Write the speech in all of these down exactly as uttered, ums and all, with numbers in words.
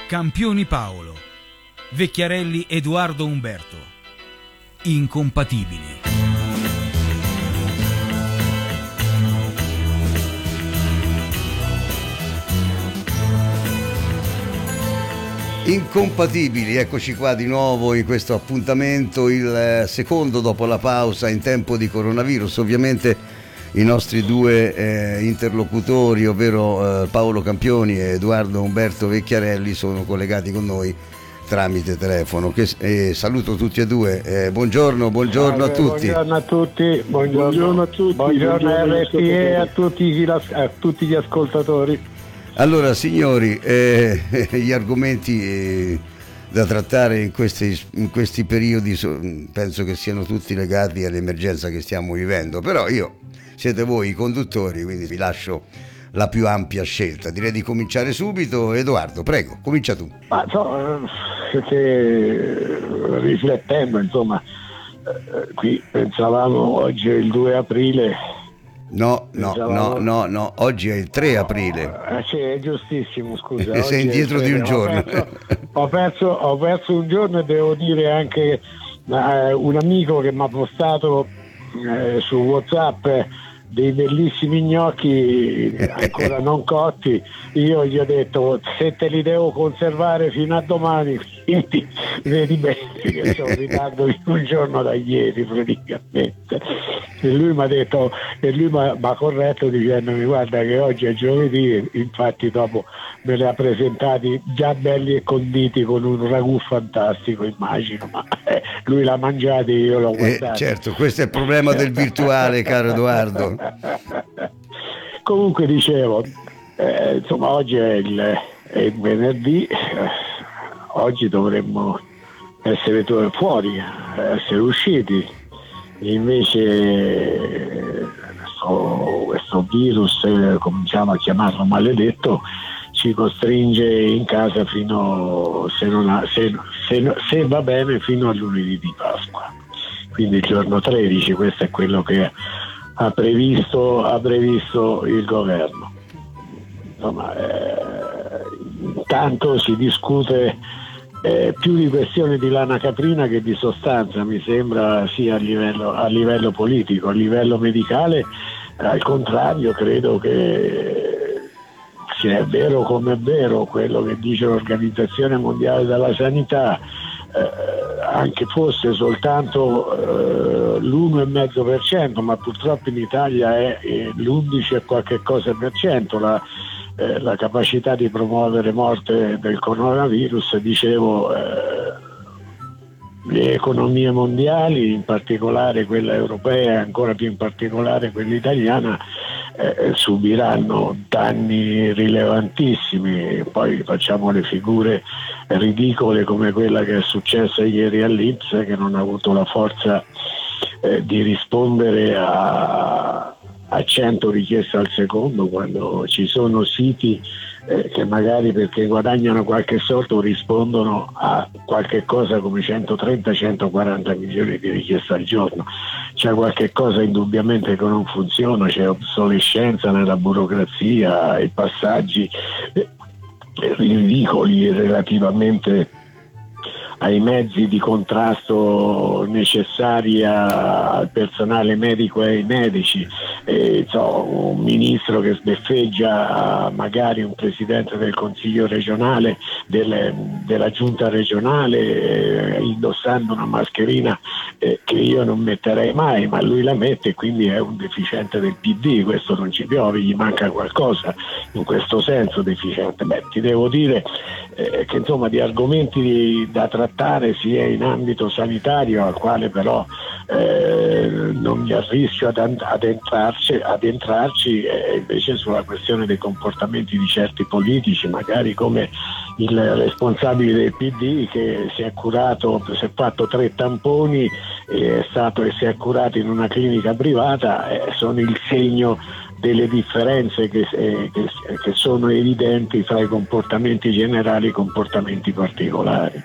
Campioni Paolo, Vecchiarelli Edoardo Umberto. Incompatibili. Incompatibili, eccoci qua di nuovo in questo appuntamento, il secondo dopo la pausa in tempo di coronavirus. Ovviamente i nostri due eh, interlocutori, ovvero eh, Paolo Campioni e Edoardo Umberto Vecchiarelli, sono collegati con noi tramite telefono. Che, eh, saluto tutti e due, eh, buongiorno, buongiorno Salve, a tutti. Buongiorno a tutti, buongiorno, buongiorno a tutti, buongiorno, buongiorno a R T E a tutti, a tutti gli ascoltatori. Allora signori, eh, gli argomenti eh, da trattare in questi, in questi periodi so, penso che siano tutti legati all'emergenza che stiamo vivendo, però io, siete voi i conduttori, quindi vi lascio la più ampia scelta. Direi di cominciare subito. Edoardo, prego, comincia tu. Ma so, che, riflettendo, insomma, eh, qui pensavamo oggi è il due aprile. No, no, no, no, no, oggi è il tre aprile. Eh, sì, è giustissimo, scusa. Sei indietro di un giorno. Ho perso, ho, perso, ho perso un giorno, e devo dire anche eh, un amico che mi ha postato eh, su WhatsApp dei bellissimi gnocchi ancora non cotti. Io gli ho detto: se te li devo conservare fino a domani, quindi vedi bene che sono in ritardo di un giorno da ieri praticamente. E lui mi ha detto, e lui mi ha corretto dicendomi: guarda che oggi è giovedì. Infatti dopo me li ha presentati già belli e conditi con un ragù fantastico, immagino, ma eh, lui l'ha mangiato e io l'ho guardato. Eh, certo, questo è il problema del virtuale, caro Edoardo. Comunque dicevo, eh, insomma, oggi è il, è il venerdì, eh, oggi dovremmo essere fuori, essere usciti, invece questo, questo virus, eh, cominciamo a chiamarlo maledetto, ci costringe in casa fino, se, non ha, se, se, se va bene, fino a lunedì di Pasqua, quindi il giorno tredici. Questo è quello che ha previsto, ha previsto il governo. Insomma, eh, intanto si discute eh, più di questione di lana caprina che di sostanza, mi sembra, sia a livello, a livello politico. A livello medicale, al contrario, credo che sia vero come è vero quello che dice l'Organizzazione Mondiale della Sanità, eh, anche fosse soltanto eh, l'uno virgola cinque per cento, ma purtroppo in Italia è eh, l'undici e qualche cosa per cento la, eh, la capacità di promuovere morte del coronavirus. Dicevo, eh, le economie mondiali, in particolare quella europea e ancora più in particolare quella italiana, eh, subiranno danni rilevantissimi. Poi facciamo le figure ridicole come quella che è successa ieri all'I N P S, che non ha avuto la forza eh, di rispondere a, a cento richieste al secondo, quando ci sono siti eh, che magari, perché guadagnano qualche soldo, rispondono a qualche cosa come centotrenta centoquaranta milioni di richieste al giorno. C'è qualche cosa indubbiamente che non funziona, c'è obsolescenza nella burocrazia e passaggi eh, ridicoli relativamente ai mezzi di contrasto necessari al personale medico e ai medici. E, so, un ministro che sbeffeggia magari un presidente del consiglio regionale, del, della giunta regionale, eh, indossando una mascherina eh, che io non metterei mai, ma lui la mette, e quindi è un deficiente del P D. Questo non ci piove, gli manca qualcosa in questo senso deficiente. Beh, ti devo dire eh, che insomma di argomenti da trattare sia in ambito sanitario, al quale però eh, non mi arrischio ad, ad entrarci, ad entrarci eh, invece sulla questione dei comportamenti di certi politici, magari come il responsabile del P D che si è curato, si è fatto tre tamponi e è stato e si è curato in una clinica privata, eh, sono il segno delle differenze che, eh, che, che sono evidenti fra i comportamenti generali e i comportamenti particolari.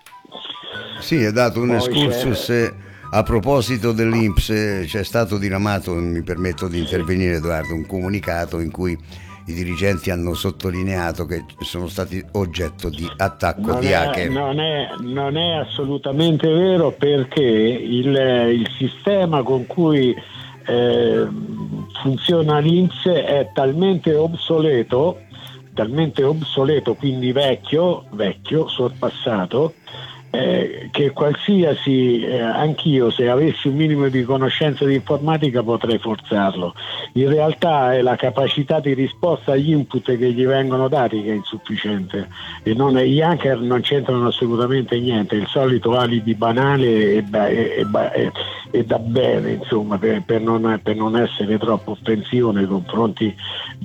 Sì, è dato un Poi excursus eh, a proposito dell'I N P S. Eh, c'è stato diramato, mi permetto di intervenire Edoardo, un comunicato in cui i dirigenti hanno sottolineato che sono stati oggetto di attacco non di è, hacker. Non è, non è assolutamente vero, perché il, il sistema con cui eh, funziona l'I N P S è talmente obsoleto, talmente obsoleto, quindi vecchio, vecchio, sorpassato, Eh, che qualsiasi, eh, anch'io se avessi un minimo di conoscenza di informatica potrei forzarlo. In realtà è la capacità di risposta agli input che gli vengono dati che è insufficiente, e non è, gli hacker non c'entrano assolutamente niente, il solito alibi banale e, e, e, e da bene, insomma, per, per, non, per non essere troppo offensivo nei confronti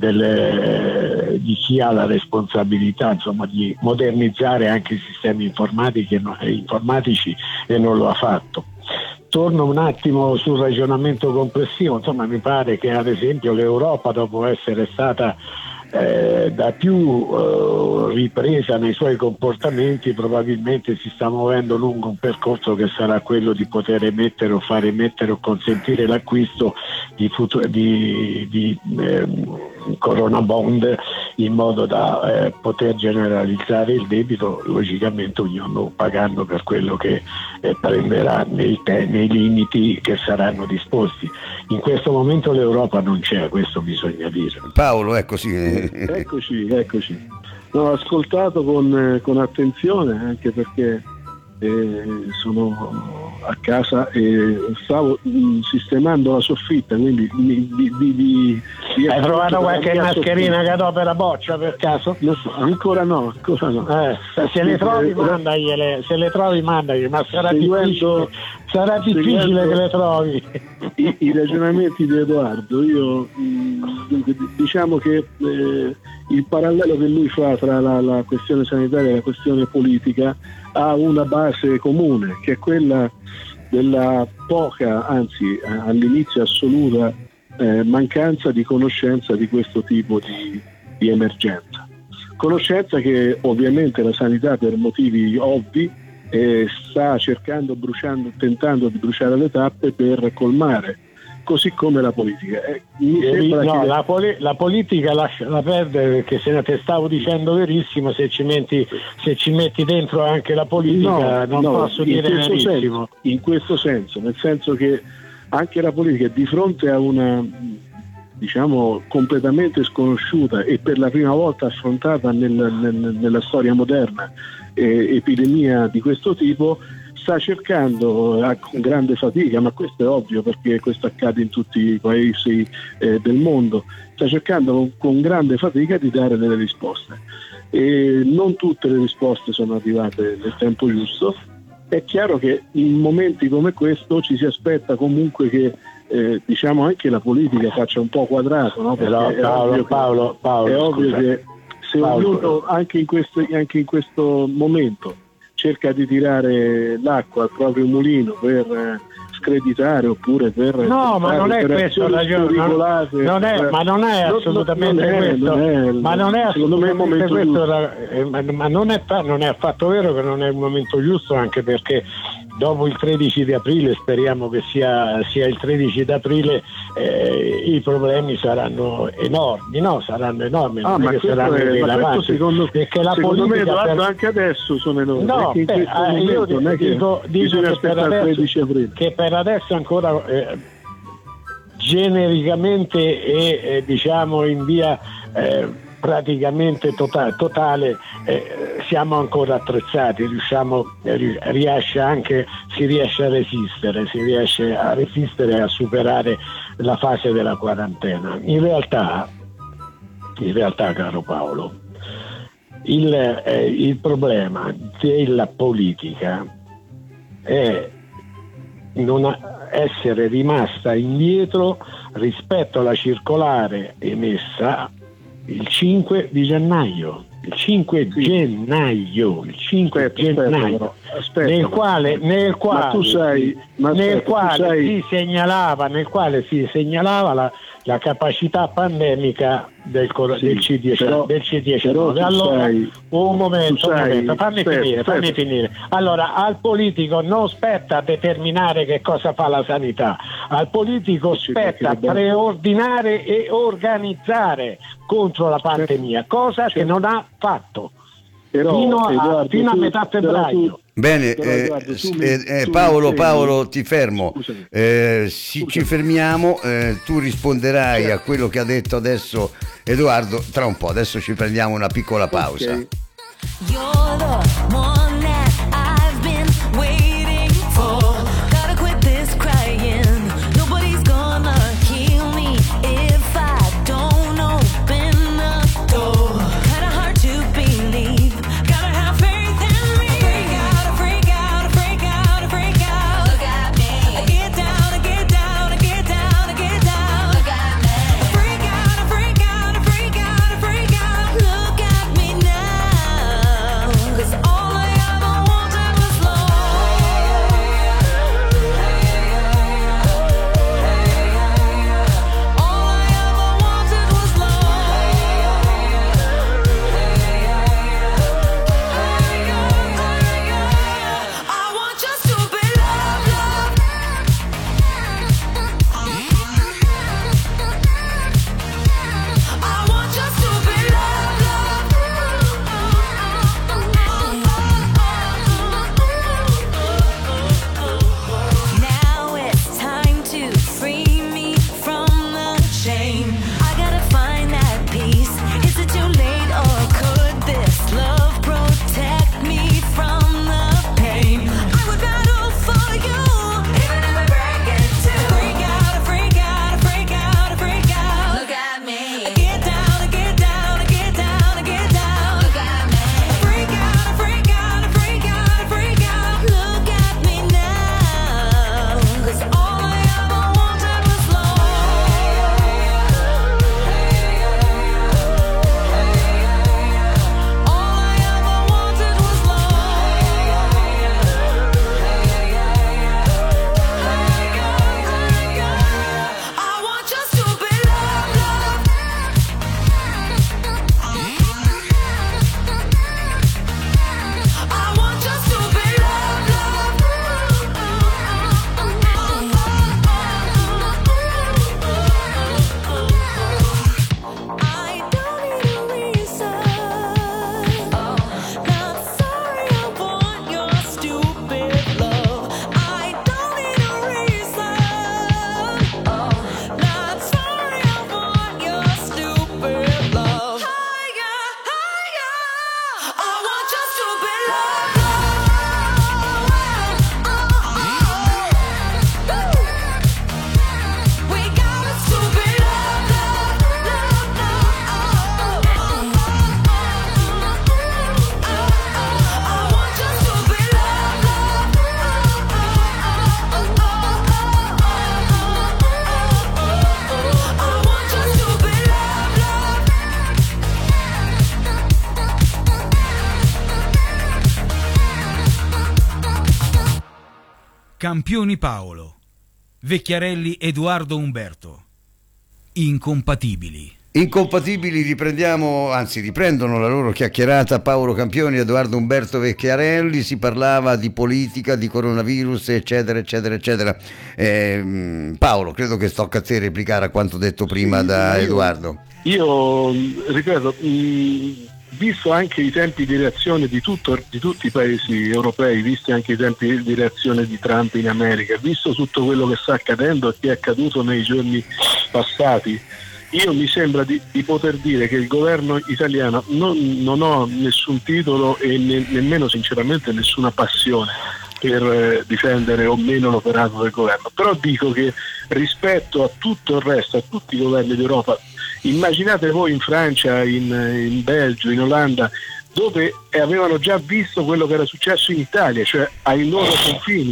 delle, di chi ha la responsabilità, insomma, di modernizzare anche i sistemi informatici e, informatici e non lo ha fatto. Torno un attimo sul ragionamento complessivo, insomma, mi pare che ad esempio l'Europa, dopo essere stata eh, da più eh, ripresa nei suoi comportamenti, probabilmente si sta muovendo lungo un percorso che sarà quello di poter emettere o far emettere o consentire l'acquisto di, futu- di, di eh, Corona Bond, in modo da eh, poter generalizzare il debito, logicamente ognuno pagando per quello che eh, prenderà nei, te- nei limiti che saranno disposti. In questo momento l'Europa non c'è, questo bisogna dire. Paolo, ecco sì. Eccoci, eccoci. No, ho ascoltato con, con attenzione, anche perché eh, sono a casa e stavo mh, sistemando la soffitta, quindi di, di, di, di, di hai trovato qualche mascherina che do per la boccia per caso? No, ancora no, ancora no. Eh, se le trovi mandagliele, se le trovi mandagliele, ma sarà seguendo, difficile, sarà difficile che le trovi. I, i ragionamenti di Edoardo, io mh, diciamo che eh, il parallelo che lui fa tra la, la questione sanitaria e la questione politica ha una base comune, che è quella della poca, anzi all'inizio assoluta, eh, mancanza di conoscenza di questo tipo di, di emergenza. Conoscenza che ovviamente la sanità, per motivi ovvi, eh, sta cercando, bruciando, tentando di bruciare le tappe per colmare, così come la politica. Eh, mi sembra no, che... la, poli- la politica lascia perdere, perché se ne te stavo dicendo verissimo, se ci metti, se ci metti dentro anche la politica, no, non no, posso dire verissimo. Senso, in questo senso, nel senso che anche la politica, di fronte a una, diciamo, completamente sconosciuta e per la prima volta affrontata nel, nel, nella storia moderna eh, epidemia di questo tipo, sta cercando eh, con grande fatica, ma questo è ovvio perché questo accade in tutti i paesi eh, del mondo, sta cercando con, con grande fatica di dare delle risposte, e non tutte le risposte sono arrivate nel tempo giusto. È chiaro che in momenti come questo ci si aspetta comunque che eh, diciamo anche la politica faccia un po' quadrato, no? Però, Paolo, è Paolo, Paolo, è ovvio scusa. che se Paolo, ognuno anche in questo, anche in questo momento cerca di tirare l'acqua al proprio mulino per eh, screditare oppure per no, ma non è questo il ragione, non, non è, ma non è assolutamente non, non è, questo, non è, ma non è assolutamente questo, eh, ma, ma non è, non è affatto vero che non è il momento giusto, anche perché dopo il tredici di aprile, speriamo che sia, sia il tredici di aprile, eh, i problemi saranno enormi, no? Saranno enormi, ah, non ma è che saranno è, rilevanti. Secondo, perché la secondo me politica per... anche adesso sono enormi. No, in beh, eh, io dico, non è che dico, dico che, per adesso, tredici aprile. che per adesso ancora eh, genericamente e eh, diciamo in via eh, praticamente totale, totale eh, siamo ancora attrezzati, riusciamo, eh, riesce anche, si riesce a resistere, si riesce a resistere e a superare la fase della quarantena. In realtà, in realtà caro Paolo, il, eh, il problema della politica è non essere rimasta indietro rispetto alla circolare emessa il cinque di gennaio, il cinque sì. gennaio, il cinque aspetta, gennaio. aspetta, aspetta, nel quale, nel quale, ma tu sai, ma nel aspetta, quale sai... si segnalava, nel quale si segnalava la, la capacità pandemica del, sì, del C D C diciannove. Allora, sai, un momento, un sai, momento, fammi aspetta, finire, aspetta. fammi finire. Allora, al politico non spetta determinare che cosa fa la sanità, al politico sì, spetta preordinare e organizzare contro la pandemia, cosa certo. che non ha fatto. Però, fino a, Edoardo, fino a tu, metà febbraio. Tu, Bene, però, eh, Edoardo, tu mi, eh, eh, tu Paolo, mi Paolo, ti fermo. Eh, si, Scusami. ci fermiamo, eh, tu risponderai certo. a quello che ha detto adesso Edoardo tra un po'. Adesso ci prendiamo una piccola pausa. Okay. You're the one that I've been waiting for. Gotta quit this crying. Nobody's gonna heal me if I don't open the door. Kinda hard to believe. Gotta have faith in me. Freak out, freak out, freak out, freak out. Look at me. I get down, I get down, I get down, I get down. Look at me. Freak out, freak out, freak out, freak out. Look at me now. 'Cause all I ever wanted was love. All I ever wanted was love. I want just to be loved, loved. I want just to be loved, loved. Now it's time to free me from the chain. I gotta find that peace. Is it too late or could this love protect me from the pain? I would battle for you, even if I break it too. Freak out, freak out, freak out, freak out. Look at me. I get down, I get down, I get down, I get down. Look at me. Freak out, freak out, freak out, freak out. Look at me now. 'Cause all I ever wanted was love. All I ever wanted was love. I want just to be loved, loved. I want just to be loved, loved. I don't need a reason. Not sorry, I want your stupid love. I don't need a reason. Not sorry, I want your stupid love. Higher, higher. I want just to be loved, loved. We got us to be loved, loved, loved, loved. I want just to be loved, loved. I want just to be loved, loved. Campioni Paolo, Vecchiarelli Edoardo Umberto. Incompatibili. Incompatibili, riprendiamo, anzi riprendono la loro chiacchierata Paolo Campioni e Edoardo Umberto Vecchiarelli. Si parlava di politica, di coronavirus, eccetera, eccetera, eccetera. Eh, Paolo, credo che tocca a te replicare a quanto detto prima Sì, da io- Edoardo. Io ripeto, mh, visto anche i tempi di reazione di, tutto, di tutti i paesi europei, visti anche i tempi di reazione di Trump in America, visto tutto quello che sta accadendo e che è accaduto nei giorni passati, io mi sembra di, di poter dire che il governo italiano non, non ho nessun titolo e ne, nemmeno sinceramente nessuna passione per eh, difendere o meno l'operato del governo, però dico che rispetto a tutto il resto, a tutti i governi d'Europa, immaginate voi in Francia, in, in Belgio, in Olanda, dove avevano già visto quello che era successo in Italia, cioè ai loro confini,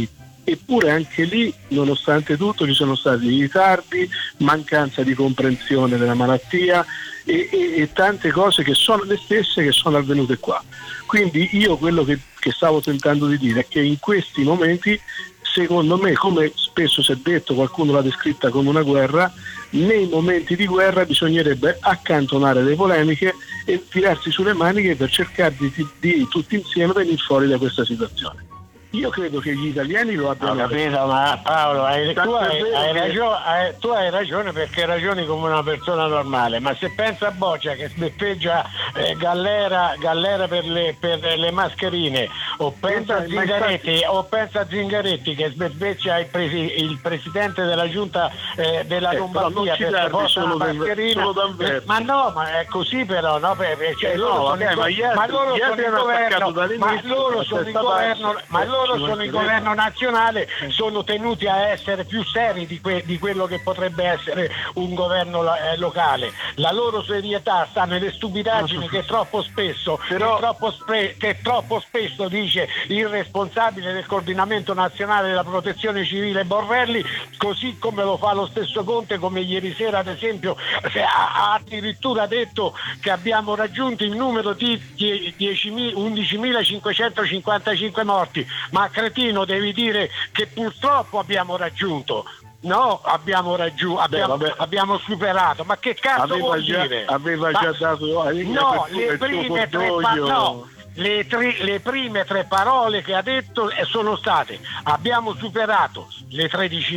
eppure anche lì, nonostante tutto, ci sono stati ritardi, mancanza di comprensione della malattia e, e, e tante cose che sono le stesse che sono avvenute qua. Quindi io quello che, che stavo tentando di dire è che in questi momenti, secondo me, come spesso si è detto, qualcuno l'ha descritta come una guerra, nei momenti di guerra bisognerebbe accantonare le polemiche e tirarsi sulle maniche per cercare di, di tutti insieme venire fuori da questa situazione. Io credo che gli italiani lo abbiano Ho capito, ma Paolo, hai, tu, Tanto è hai, vero hai che- ragione, hai- tu hai ragione perché ragioni come una persona normale, ma se pensa a Boccia che sbeffeggia eh, Gallera, Gallera per, le, per le mascherine, o pensa a Ma infatti- Zingaretti, o pensa a Zingaretti che sbeffeggia il, presi- il presidente della giunta eh, della Eh, però non Lombardia ci perché dardi porta solo una del- mascherina. solo da un verso. Ma no, ma è così però, no? Perché, cioè, Eh, no, loro sono vabbè, il ma go- gli altri- ma loro gli sono altri il hanno governo, attaccato ma dall'inizio, loro a sono il testa governo, bassa, ma eh, loro ci sono il mancherebbe. governo nazionale, sono tenuti a essere più seri di, que- di quello che potrebbe essere un governo lo- eh, locale. La loro serietà sta nelle stupidaggini che troppo spesso, Però- che troppo, spre- che troppo spesso dice il responsabile del coordinamento nazionale della protezione civile Borrelli, così come lo fa lo stesso Conte, come ieri sera ad esempio se ha, ha addirittura detto che abbiamo raggiunto il numero di die- diecimila undicimilacinquecentocinquantacinque morti. Ma cretino, devi dire che purtroppo abbiamo raggiunto. No, abbiamo raggiunto, abbiamo, vabbè. abbiamo superato, ma che cazzo aveva vuol già, dire? aveva Ma- già dato a No, le prime tre pa- no, le, tri- le prime tre parole che ha detto eh, sono state: abbiamo superato le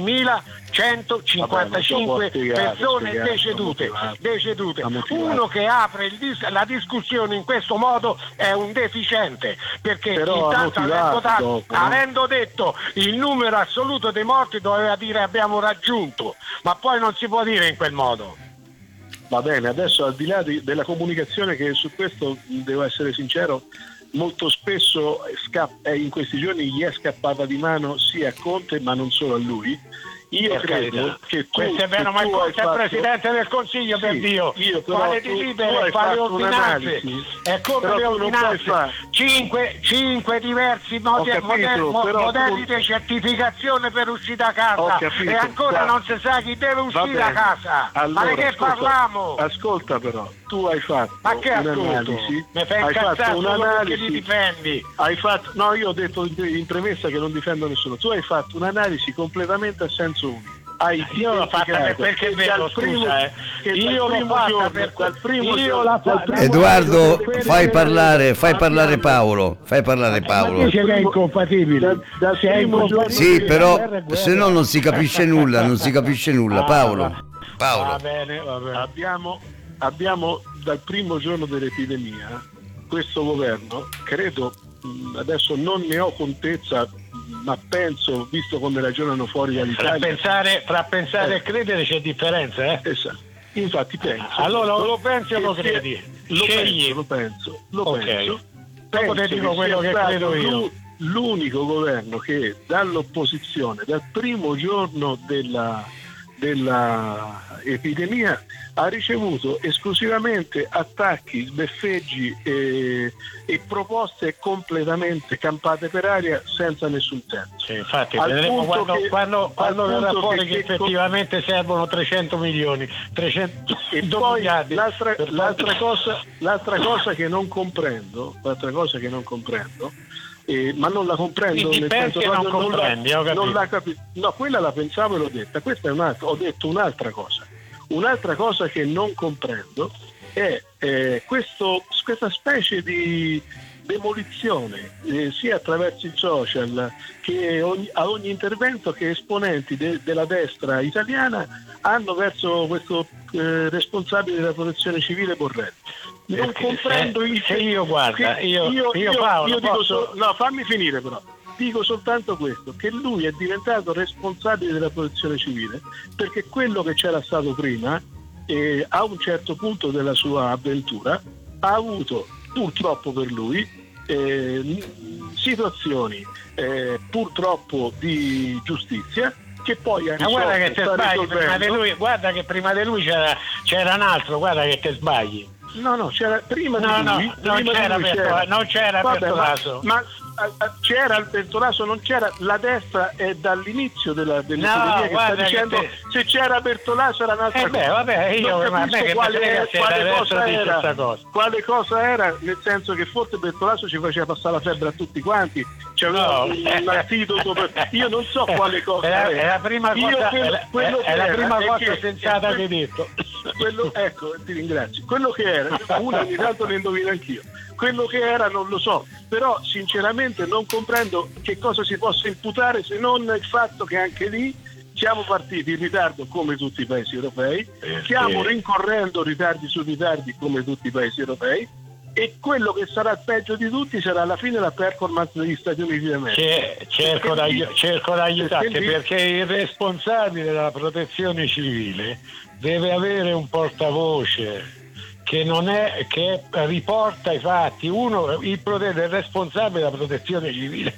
tredicimilacentocinquantacinque Vabbè, ma dopo ha spiegato, persone spiegato, decedute, ha motivato. decedute. Ha motivato. Uno che apre il dis- la discussione in questo modo è un deficiente, perché Però ha intanto motivato avendo, dato- dopo, no? avendo detto il numero assoluto dei morti doveva dire abbiamo raggiunto, ma poi non si può dire in quel modo. Va bene, adesso al di là di- della comunicazione, che su questo devo essere sincero, molto spesso scapp- eh, in questi giorni gli è scappata di mano sia a Conte, ma non solo a lui. Io Per credo carità. che tu, Questo è vero, che ma il tu hai Conte è fatto- Presidente del Consiglio, Sì, per Dio, io però quale tu- tu delibere, hai fa le fatto ordinanze, un'analisi. è come Però le tu non puoi ordinanze, fare- cinque, cinque diversi modi- Ho capito, modelli, mo- però modelli tu- di certificazione per uscire da Ho casa capito, e ancora va- non si sa chi deve Va uscire da bene. casa. Allora, ma di che ascolta, parliamo? Ascolta però, tu hai fatto Ma che ascolto? un'analisi, Mi fai hai incazzare fatto solo perché li un'analisi, difendi. hai fatto, no, io ho detto in, in premessa che non difendo nessuno, tu hai fatto un'analisi completamente a senso unico. Hai Io l'ho fatta per- dimenticato perché è che vero, dal primo- scusa, eh. che dal Io l'ho primo fatta giorno- per dal primo io giorno- la dal fa- primo Edoardo, giorno- fai parlare, fai parlare Paolo, fai parlare Paolo. Dice che è incompatibile. Dal- dal Se è primo giorno- incompatibile, Sì, però guerra è guerra. se no non si capisce nulla, non si capisce nulla. Ah, Paolo, va- Va Paolo. bene, va bene. abbiamo, abbiamo dal primo giorno dell'epidemia questo governo, credo, mh, adesso non ne ho contezza, ma penso, visto come ragionano fuori Tra dall'Italia, pensare, tra pensare e credere c'è differenza, eh? esatto. Infatti penso. Allora, o lo pensi o lo che credi? sia- Lo Scegli. penso, lo penso, lo Ok. penso. Dopo te Penso dico che quello sia che stato credo io. l'u- L'unico governo che dall'opposizione, dal primo giorno della, della epidemia, ha ricevuto esclusivamente attacchi, sbeffeggi e, e proposte completamente campate per aria senza nessun senso. Sì, infatti, Al vedremo punto quando, che- quando, quando al verrà punto fuori che- che, che- effettivamente servono trecento milioni, trecento E due poi miliardi. l'altra, per l'altra fare- cosa, l'altra cosa che non comprendo, l'altra cosa che non comprendo, eh, ma non la comprendo Quindi nel pensi senso e non proprio la- comprendi, ho capito. non la capi- no, quella la pensavo e l'ho detta, questa è un'altra, ho detto un'altra cosa. Un'altra cosa che non comprendo è eh, questo, questa specie di demolizione, eh, sia attraverso i social che ogni- a ogni intervento che esponenti de- della destra italiana hanno verso questo eh, responsabile della protezione civile Borrelli. Non Perché comprendo se- il se io, guarda, che- io- io, Paolo, io dico posso- so- no, fammi finire però. Dico soltanto questo, che lui è diventato responsabile della protezione civile perché quello che c'era stato prima, eh, a un certo punto della sua avventura, ha avuto purtroppo per lui eh, n- situazioni eh, purtroppo di giustizia che poi ha Ma guarda che te risolto, sta sbagli, prima di risolvendo. lui, guarda che prima di lui c'era, c'era un altro, guarda che te sbagli. No, no, c'era prima No, di no, lui, non prima c'era di lui Bertola- non c'era Vabbè, Bertolaso. Ma, ma a- a- c'era il Bertolaso, non c'era. La destra è dall'inizio della, delle No, teorie che sta guarda che dicendo te- se c'era Bertolaso era un'altra Eh beh, cosa. vabbè, io- Non ma a me capisco che quale, mi frega se quale la destra cosa dice era, sta cosa. quale cosa era, nel senso che forse Bertolaso ci faceva passare la febbre a tutti quanti, c'era No. un, un antidoto per- io non so quale cosa È la, era. è la prima Io cosa, quello- è la- quello è la che prima era, è cosa che- sensata que- che hai detto. quello, ecco, ti ringrazio. Quello che era, uno ogni tanto ne indovino anch'io. Quello che era non lo so, però sinceramente non comprendo che cosa si possa imputare se non il fatto che anche lì siamo partiti in ritardo come tutti i paesi europei, stiamo rincorrendo ritardi su ritardi come tutti i paesi europei, e quello che sarà il peggio di tutti sarà alla fine la performance degli Stati Uniti d'America. C'è- cerco, Perché di, lì- cerco di aiutarti perché lì- perché il responsabile della protezione civile deve avere un portavoce che non è che riporta i fatti. Uno, il, prote- il responsabile della protezione civile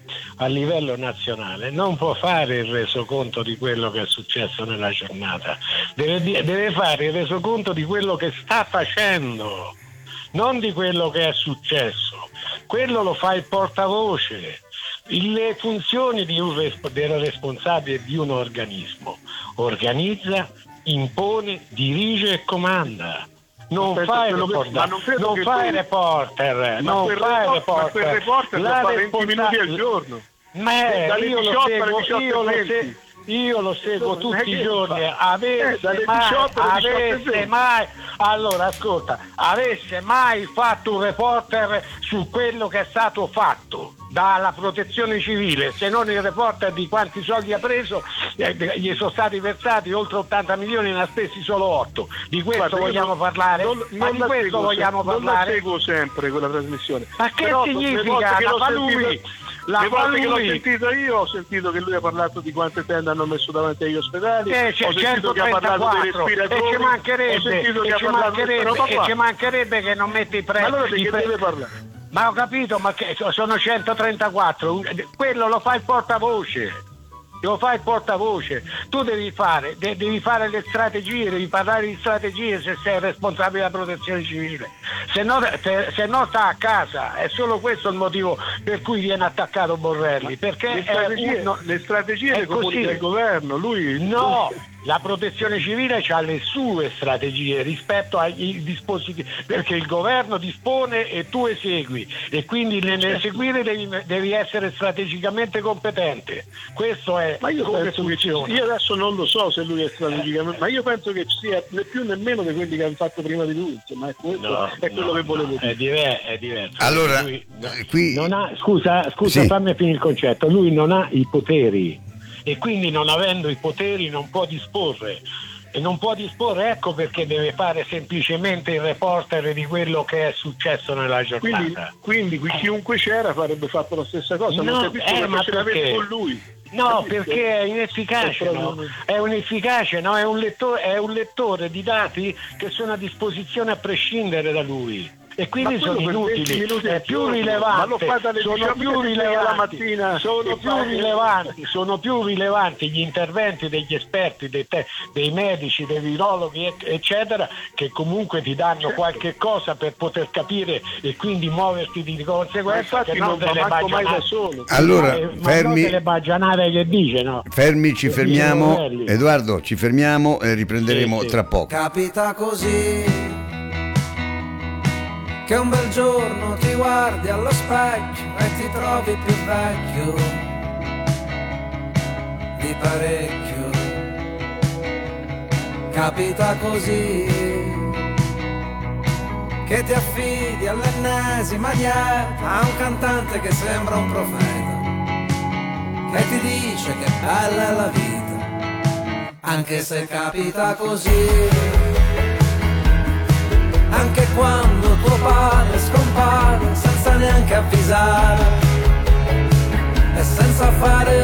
a livello nazionale non può fare il resoconto di quello che è successo nella giornata, deve, di- deve fare il resoconto di quello che sta facendo, non di quello che è successo. Quello lo fa il portavoce. Le funzioni di un res- del responsabile di un organismo: organizza, impone, dirige e comanda. Non Aspetta, fa il quello che- ma reporter, non credo non che fa il quel- reporter, Ma non quel fa il report- ma reporter. quel reporter lo La fa venti responsa- minuti al giorno. Ma eh, Dalle io lo diciotto alle seguo, diciotto io e lo, venti. se- io lo seguo Non è tutti i che giorni. fa- Avesse eh, dalle mai, diciotto alle diciotto e avesse venti. mai, allora ascolta, avesse mai fatto un reporter su quello che è stato fatto dalla protezione civile, se non il reporter di quanti soldi ha preso, eh, gli sono stati versati oltre ottanta milioni, ne ha spesi solo otto. Di questo Guarda, io vogliamo non- parlare? Non, Ma non di la questo seguo vogliamo se- non la parlare? seguo sempre quella trasmissione. Ma che Però, le significa? volte che La l'ho fa lui, sentito- la le fa volte che l'ho lui. sentito io ho sentito che lui ha parlato di quante tende hanno messo davanti agli ospedali, Eh, c'è ho sentito che ha parlato dei centotrentaquattro e respiratori, ci mancherebbe, ho sentito e che ha ci parlato di mancherebbe, questa roba e qua. ci mancherebbe che non mette i prezzi. Allora di i che pre- deve parlare? Ma ho capito, ma che sono centotrentaquattro, un- quello lo fa il portavoce. Lo fa il portavoce. Tu devi fare, de- devi fare le strategie, devi parlare di strategie se sei responsabile della protezione civile. Se no, se, se no sta a casa. È solo questo il motivo per cui viene attaccato Borrelli. Perché Le è strategie, uno- le strategie è le comunica così. il governo, lui No, la protezione civile ha le sue strategie rispetto ai dispositivi, perché il governo dispone e tu esegui, e quindi nell'eseguire devi, devi essere strategicamente competente. Questo è Ma io come penso che ci- funziona. io adesso non lo so se lui è strategicamente, ma io penso che ci sia né più né meno di quelli che hanno fatto prima di lui, insomma, è, questo, No, è quello no, che volevo no, dire. È, diver- è diverso. Allora, Lui- eh, qui non ha, scusa, scusa Sì. fammi finire il concetto. Lui non ha i poteri, e quindi non avendo i poteri non può disporre. E non può disporre, ecco perché deve fare semplicemente il reporter di quello che è successo nella giornata. Quindi, quindi qui chiunque c'era farebbe fatto la stessa cosa, No, non capisco eh, come ma ce l'avete perché? con lui. No, Capisco? perché è inefficace, È no? proprio- È un efficace, no? È un lettore, è un lettore di dati che sono a disposizione a prescindere da lui. E quindi Ma sono quello per venti inutili, minuti è al più giorno, rilevanti, ma lo fa dalle sono diciotto più alle sei alla rilevanti, mattina sono e più fai- rilevanti, sono più rilevanti gli interventi degli esperti, dei, te- dei medici, dei virologhi, et- eccetera, che comunque ti danno Certo. qualche cosa per poter capire e quindi muoverti di Ma conseguenza, infatti che non non va delle manco mai da baggianate. solo. allora Eh, ma non fermi, delle baggianate che dice, no? fermi, ci Che fermiamo. dice Borrelli. Edoardo, ci fermiamo e riprenderemo Sì, sì. tra poco. Capita così che un bel giorno ti guardi allo specchio e ti trovi più vecchio di parecchio. Capita così che ti affidi all'ennesima dieta a un cantante che sembra un profeta, che ti dice che bella è la vita, anche se capita così. Anche quando tuo padre scompare senza neanche avvisare e senza fare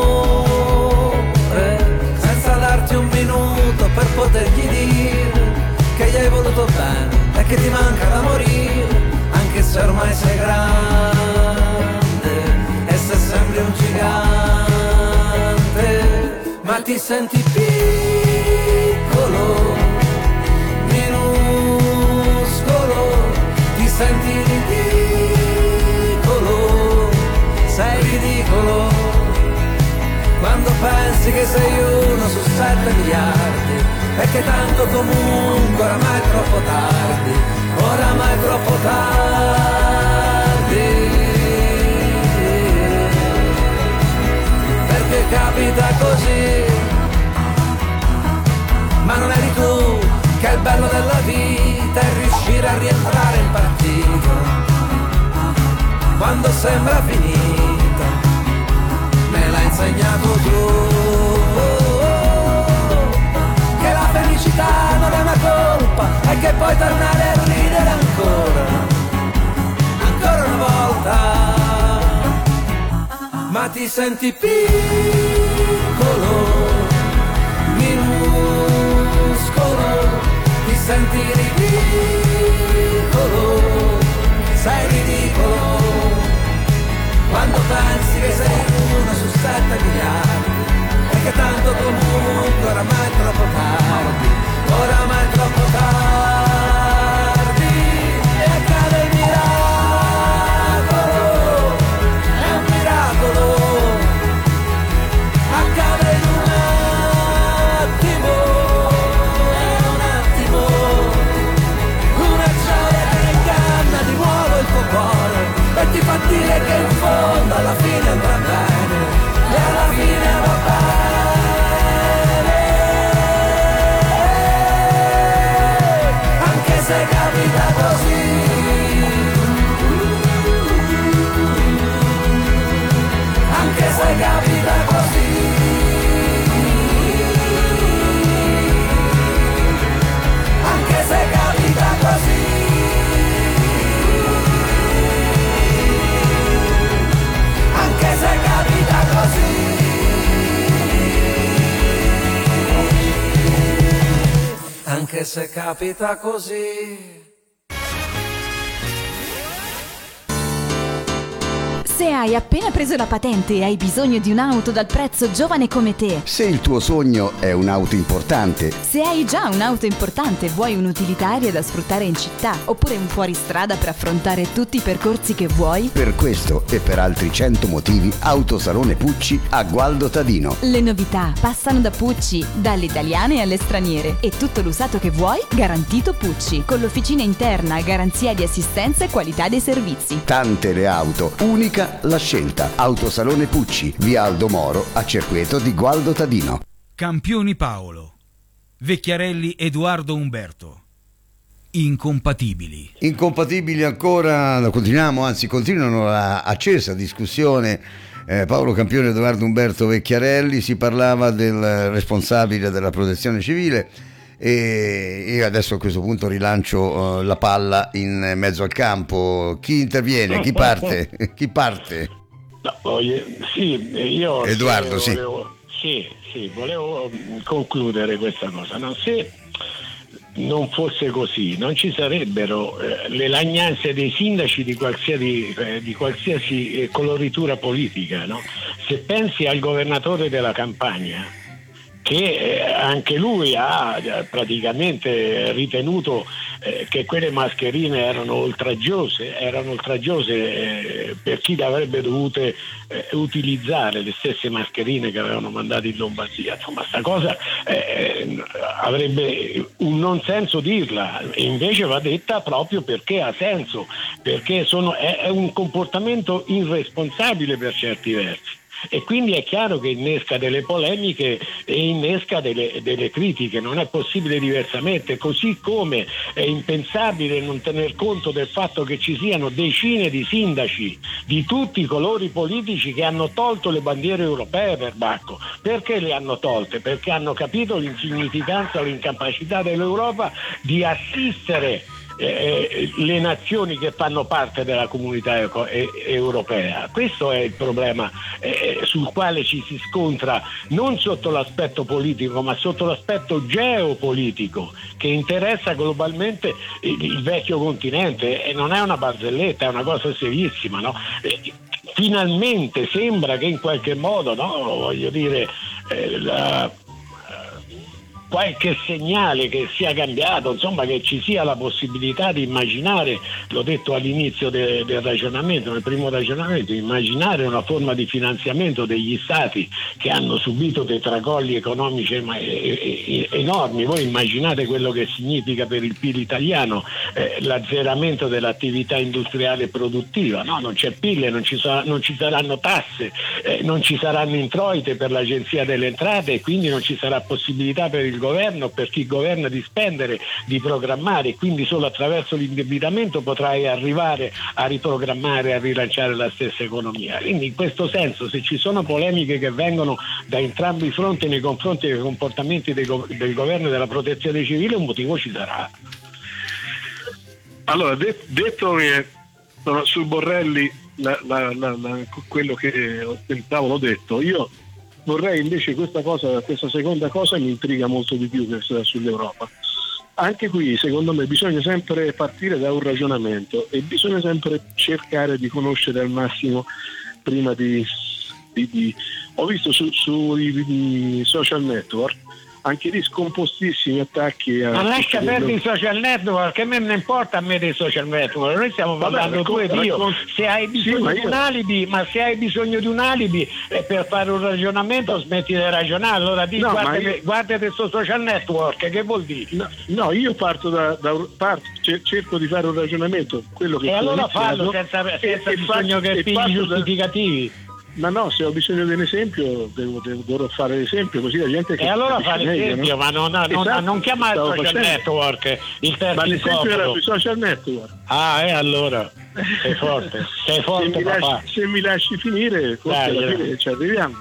rumore, senza darti un minuto per potergli dire che gli hai voluto bene e che ti manca da morire, anche se ormai sei grande e se sembri un gigante, ma ti senti piccolo, minuscolo, tanto comunque oramai è troppo tardi, oramai è troppo tardi, perché capita così, ma non eri tu che il bello della vita è riuscire a rientrare in partito quando sembra finita, me l'hai insegnato tu, che la felicità non è una colpa e che puoi tornare a ridere ancora, ancora una volta, ma ti senti piccolo, minuscolo, ti senti ridicolo, sei ridicolo, quando pensi che sei uno su sette miliardi, e che tanto comunque oramai è troppo tardi, oramai è troppo tardi, e accade il miracolo, è un miracolo, accade in un attimo, è un attimo, una gioia che inganna di nuovo il tuo cuore e ti fa dire che in fondo alla fine andrà bene, e alla fine va bene, anche se capita così, anche se capita così, anche se capita così, anche se capita così, anche se capita così. Se hai appena preso la patente e hai bisogno di un'auto dal prezzo giovane come te, Se il tuo sogno è un'auto importante, se hai già un'auto importante e vuoi un'utilitaria da sfruttare in città, oppure un fuoristrada per affrontare tutti i percorsi che vuoi, per questo e per altri cento motivi, Autosalone Pucci a Gualdo Tadino. le novità passano da Pucci, dalle italiane alle straniere, e tutto l'usato che vuoi garantito Pucci, con l'officina interna, garanzia di assistenza e qualità dei servizi. Tante le auto, unica la scelta. Autosalone Pucci, via Aldo Moro, a Cerqueto di Gualdo Tadino. Campioni Paolo. Vecchiarelli Edoardo Umberto. Incompatibili. Incompatibili ancora, continuiamo, anzi continuano la accesa discussione. eh, Paolo Campione e Edoardo Umberto Vecchiarelli, si parlava del responsabile della protezione civile e io adesso a questo punto rilancio uh, la palla in mezzo al campo. Chi interviene? Chi parte? Chi parte? No, voglio- sì, io Edoardo, se sì. volevo, sì, sì, volevo concludere questa cosa. No? Se non fosse così, non ci sarebbero eh, le lagnanze dei sindaci di qualsiasi, eh, di qualsiasi eh, coloritura politica. No? Se pensi al governatore della Campania, che eh, anche lui ha eh, praticamente ritenuto eh, che quelle mascherine erano oltraggiose, erano oltraggiose eh, per chi le avrebbe dovute eh, utilizzare, le stesse mascherine che avevano mandato in Lombardia. Insomma, sta cosa eh, avrebbe un non senso dirla, e invece va detta proprio perché ha senso, perché sono, è, è un comportamento irresponsabile per certi versi. E quindi è chiaro che innesca delle polemiche e innesca delle, delle critiche, non è possibile diversamente, così come è impensabile non tener conto del fatto che ci siano decine di sindaci di tutti i colori politici che hanno tolto le bandiere europee per Bacco. Perché le hanno tolte? Perché hanno capito l'insignificanza o l'incapacità dell'Europa di assistere Eh, le nazioni che fanno parte della comunità eco- e- europea. Questo è il problema eh, sul quale ci si scontra, non sotto l'aspetto politico ma sotto l'aspetto geopolitico che interessa globalmente il, il vecchio continente, e non è una barzelletta, è una cosa serissima, no? Eh, finalmente sembra che in qualche modo, no, voglio dire, eh, la qualche segnale che sia cambiato, insomma che ci sia la possibilità di immaginare, l'ho detto all'inizio de, del ragionamento, nel primo ragionamento, immaginare una forma di finanziamento degli stati che hanno subito dei tracolli economici enormi. Voi immaginate quello che significa per il P I L italiano eh, l'azzeramento dell'attività industriale e produttiva, no? Non c'è P I L, non ci, sarà, non ci saranno tasse, eh, non ci saranno introiti per l'Agenzia delle Entrate e quindi non ci sarà possibilità per il governo, per chi governa, di spendere, di programmare, e quindi solo attraverso l'indebitamento potrai arrivare a riprogrammare, a rilanciare la stessa economia. Quindi in questo senso, se ci sono polemiche che vengono da entrambi i fronti nei confronti dei comportamenti del, go- del governo e della protezione civile, un motivo ci sarà. Allora, de- detto che no, su Borrelli la, la, la, la, quello che pensavo l'ho detto, io vorrei invece questa cosa, questa seconda cosa mi intriga molto di più che sull'Europa. Anche qui secondo me bisogna sempre partire da un ragionamento e bisogna sempre cercare di conoscere al massimo prima di, di, di... ho visto su, sui social network anche lì scompostissimi attacchi a... Ma lascia perdere i social network, che me ne importa a me dei social network, noi stiamo parlando tu ed io. Se hai bisogno sì, di io... un alibi, ma se hai bisogno di un alibi eh, per fare un ragionamento smetti di ragionare, allora di no, guarda, io... guarda questo social network, che vuol dire? No, no io parto da, da parto, cerco di fare un ragionamento, quello che e allora iniziato, fallo senza, senza e, bisogno e che pigli giustificativi. Da... Ma no, se ho bisogno di un esempio devo, devo, dovrò fare l'esempio, così la gente che... E allora fare l'esempio, no? ma non, non, esatto, non chiamare il social facendo. network il terzo ma l'esempio incomodo. era sui social network. Ah, e allora sei forte, sei forte se, mi papà. lasci, se mi lasci finire, forse Dai, alla fine ci arriviamo.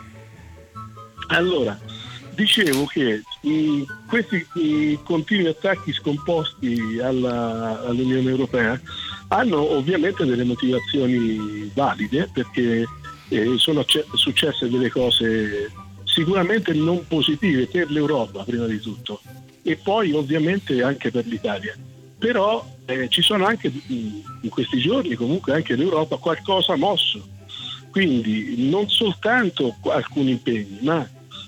Allora, dicevo che i, questi i continui attacchi scomposti alla, all'Unione Europea hanno ovviamente delle motivazioni valide, perché eh, sono acce- successe delle cose sicuramente non positive per l'Europa prima di tutto e poi ovviamente anche per l'Italia, però eh, ci sono anche in questi giorni comunque anche l'Europa qualcosa mosso, quindi non soltanto alcuni impegni, ma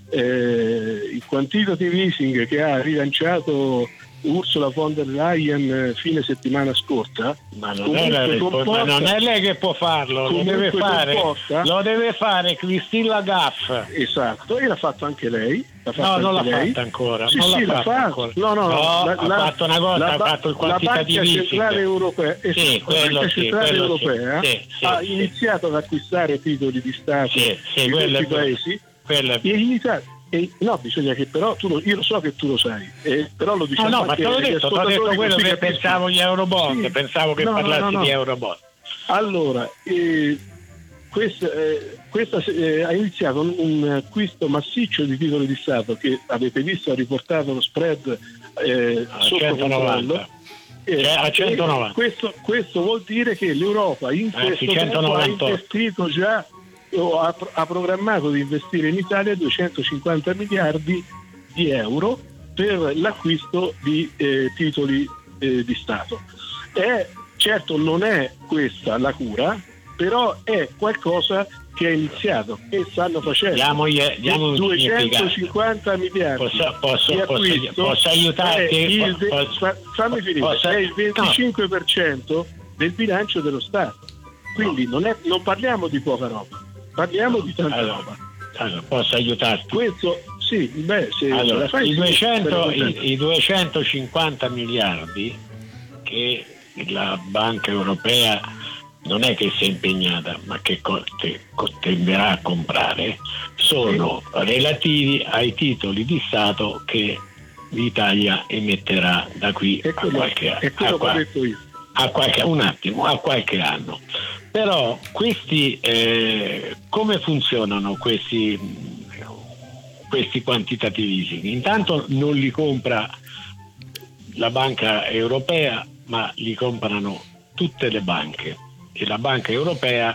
eh, il quantitative easing che ha rilanciato Ursula von der Leyen fine settimana scorsa, ma non, è, la risposta, ma non è lei che può farlo, lo deve fare, comporta, lo deve fare Christine Lagarde. Esatto, e l'ha fatto anche lei. L'ha fatto no, anche non l'ha lei. fatta ancora. Sì, non sì, l'ha l'ha fatta fatto. No, no, no, no la, ha la, fatto una cosa, la, ha fatto il quantitative easing. La Banca Centrale Europea, sì, la Banca sì, Centrale Europea sì, sì, ha sì, iniziato ad acquistare titoli di Stato sì, sì, di quello questi è paesi quello è e in Italia. E no, bisogna che però tu lo, io lo so che tu lo sai, eh, però lo diciamo. No, no, anche ma te l'ho agli detto, ti ho detto quello che capiscono. pensavo gli Eurobond, sì. pensavo che no, parlassi no, no, no. di Eurobond. Allora, eh, questa, eh, questa eh, ha iniziato un, un acquisto massiccio di titoli di Stato che avete visto, ha riportato lo spread eh, sotto controllo. Eh, cioè, a centonovanta. Questo, questo vuol dire che l'Europa in eh, questo tempo ha investito già o ha, ha programmato di investire in Italia duecentocinquanta miliardi di euro per l'acquisto di eh, titoli eh, di Stato. E certo non è questa la cura, però è qualcosa che è iniziato e stanno facendo. Diamo, diamo duecentocinquanta miliardi posso, posso, di acquisto, posso, posso aiutarti? Il, posso, fammi finire, posso, è il venticinque per cento no. del bilancio dello Stato. Quindi no. non, è, non parliamo di poca roba. Parliamo di tanta allora, roba. Allora, posso aiutarti? Questo sì, beh, se allora, la fai, i, duecento, sì, i, i duecentocinquanta miliardi che la Banca Europea non è che si è impegnata, ma che tenderà a comprare, sono sì. relativi ai titoli di Stato che l'Italia emetterà da qui a qualche anno. A qualche, un attimo, a qualche anno. Però questi eh, come funzionano questi, questi quantitative easing? Intanto non li compra la Banca Europea, ma li comprano tutte le banche e la Banca Europea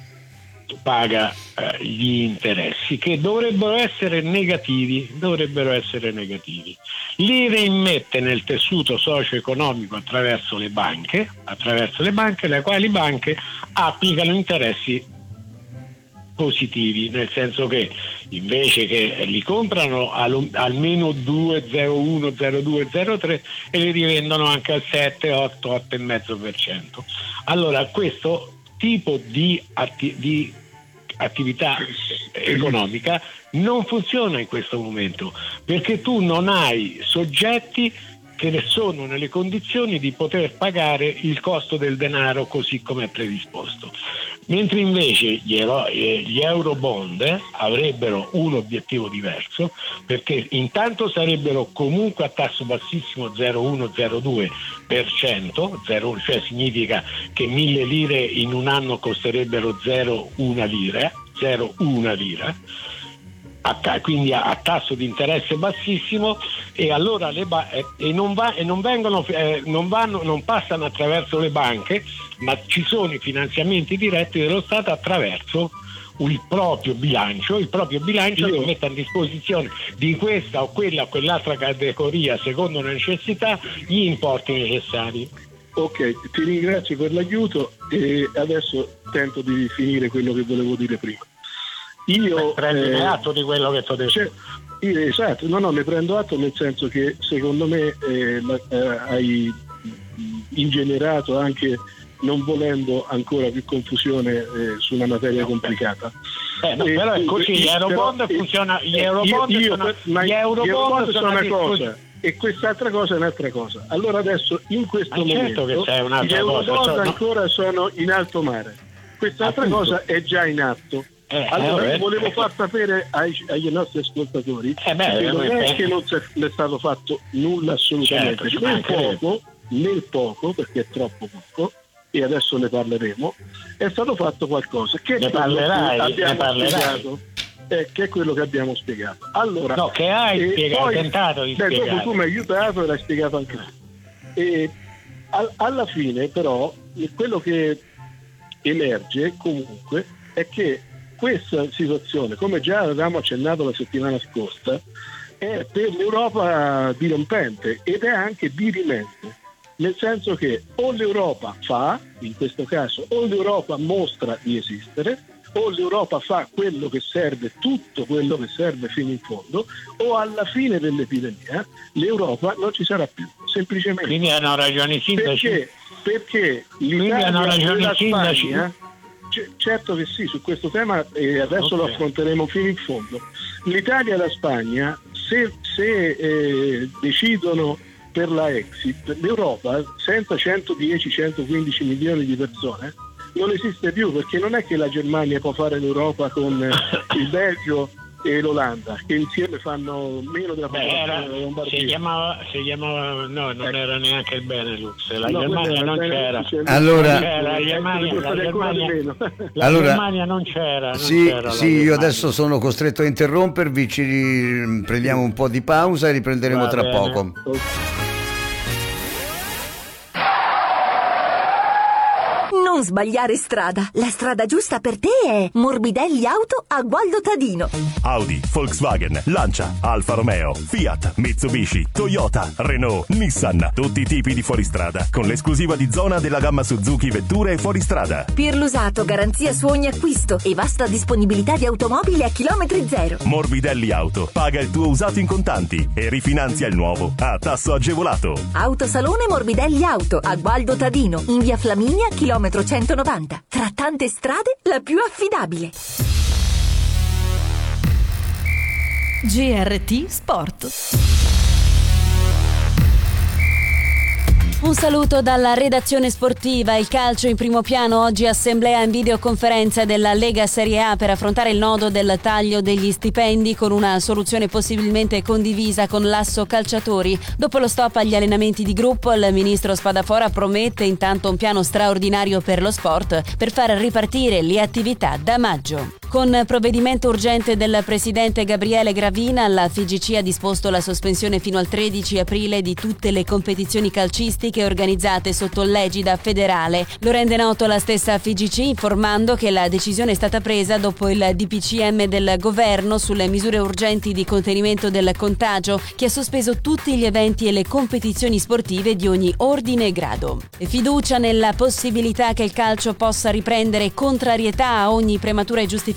paga eh, gli interessi che dovrebbero essere negativi, dovrebbero essere negativi. Li reimmette nel tessuto socio-economico attraverso le banche, attraverso le banche, le quali banche applicano interessi positivi, nel senso che invece che li comprano al, almeno due virgola zero uno, zero due, zero tre e li rivendono anche al sette, otto, otto virgola cinque per cento. Allora questo tipo di, atti- di attività economica non funziona in questo momento, perché tu non hai soggetti che ne sono nelle condizioni di poter pagare il costo del denaro così come è predisposto. Mentre invece gli, euro, gli eurobond avrebbero un obiettivo diverso, perché intanto sarebbero comunque a tasso bassissimo zero virgola uno zero due per cento, cioè significa che mille lire in un anno costerebbero zero virgola uno lira, zero virgola uno lira, quindi a tasso di interesse bassissimo, e allora le ba- e non, va- e non vengono eh, non vanno non passano attraverso le banche, ma ci sono i finanziamenti diretti dello Stato attraverso il proprio bilancio. Il proprio bilancio lo mette a disposizione di questa o quella o quell'altra categoria secondo le necessità gli importi necessari. Ok, ti ringrazio per l'aiuto e adesso tento di finire quello che volevo dire prima. Io prendine eh, atto di quello che ti ho detto. Cioè, io, esatto, no, no, ne prendo atto, nel senso che secondo me eh, la, eh, hai ingenerato, anche non volendo, ancora più confusione eh, su una materia complicata. Eh, no, e, però è così, e, gli eurobond però, funziona, gli eh, eurobond io, io, sono, ma gli eurobond gli eurobond sono una disposi- cosa e quest'altra cosa è un'altra cosa. Allora adesso in questo Ma certo momento che c'è un'altra gli eurobond cosa, cioè, no? ancora sono in alto mare. Quest'altra Appunto. cosa è già in atto. Eh, allora eh, volevo eh, far sapere ai, agli nostri ascoltatori eh, beh, che non eh, è eh. che non c'è, non è stato fatto nulla assolutamente, Certo, ci nel mancherebbe. poco, nel poco, perché è troppo poco, e adesso ne parleremo, è stato fatto qualcosa che Ne è quello parlerai, che ne abbiamo parlerai. spiegato, eh, che è quello che abbiamo spiegato. Allora, No, che hai e spiegato, poi- tentato di beh, spiegare. dopo tu mi hai aiutato e l'hai spiegato anche tu. E al- alla fine però quello che emerge comunque è che questa situazione, come già avevamo accennato la settimana scorsa, è per l'Europa dirompente ed è anche dirimente, nel senso che o l'Europa fa, in questo caso, o l'Europa mostra di esistere, o l'Europa fa quello che serve, tutto quello che serve fino in fondo, o alla fine dell'epidemia l'Europa non ci sarà più, semplicemente. Quindi hanno ragione i sindaci. Perché? Perché Quindi l'Italia hanno ragione e la i sindaci. Spagna, c- certo che sì, su questo tema e adesso Ok. lo affronteremo fino in fondo. L'Italia e la Spagna, se, se eh, decidono per la exit, l'Europa senza centodieci centoquindici milioni di persone non esiste più, perché non è che la Germania può fare l'Europa con eh, il Belgio e l'Olanda, che insieme fanno meno della Beh, popolazione era, della si Lombardia. chiamava, si chiamava, no, non Ecco. era neanche il Benelux, la No, Germania quello non era il c'era. Benelux, Allora- Non c'era, la Germania, Ecco, la costare ancora di Germania, meno. la Allora- Germania non c'era. Non Sì, c'era la sì, io Germania. adesso sono costretto a interrompervi, ci ri- prendiamo un po' di pausa e riprenderemo Va tra bene. poco. Non sbagliare strada. La strada giusta per te è Morbidelli Auto a Gualdo Tadino. Audi, Volkswagen, Lancia, Alfa Romeo, Fiat, Mitsubishi, Toyota, Renault, Nissan. Tutti i tipi di fuoristrada con l'esclusiva di zona della gamma Suzuki Vetture e fuoristrada. Per l'usato, garanzia su ogni acquisto e vasta disponibilità di automobili a chilometri zero. Morbidelli Auto. Paga il tuo usato in contanti e rifinanzia il nuovo a tasso agevolato. Autosalone Morbidelli Auto a Gualdo Tadino, in via Flaminia, chilometro centonovanta. Tra tante strade, la più affidabile. G R T Sport. Un saluto dalla redazione sportiva. Il calcio in primo piano. Oggi assemblea in videoconferenza della Lega Serie A per affrontare il nodo del taglio degli stipendi con una soluzione possibilmente condivisa con l'asso calciatori. Dopo lo stop agli allenamenti di gruppo, il ministro Spadafora promette intanto un piano straordinario per lo sport per far ripartire le attività da maggio. Con provvedimento urgente del presidente Gabriele Gravina, la F I G C ha disposto la sospensione fino al tredici aprile di tutte le competizioni calcistiche organizzate sotto l'egida federale. Lo rende noto la stessa F I G C, informando che la decisione è stata presa dopo il D P C M del governo sulle misure urgenti di contenimento del contagio, che ha sospeso tutti gli eventi e le competizioni sportive di ogni ordine e grado. Fiducia nella possibilità che il calcio possa riprendere, contrarietà a ogni prematura e giustificata